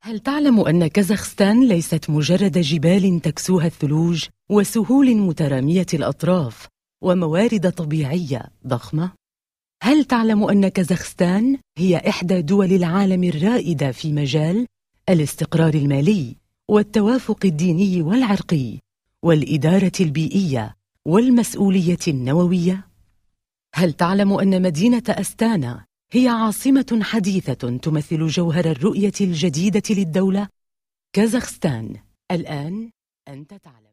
هل تعلم أن كازاخستان ليست مجرد جبال تكسوها الثلوج وسهول مترامية الأطراف وموارد طبيعية ضخمة؟ هل تعلم أن كازاخستان هي إحدى دول العالم الرائدة في مجال الاستقرار المالي والتوافق الديني والعرقي والإدارة البيئية والمسؤولية النووية؟ هل تعلم أن مدينة أستانا هي عاصمة حديثة تمثل جوهر الرؤية الجديدة للدولة؟ كازاخستان، الآن أنت تعلم.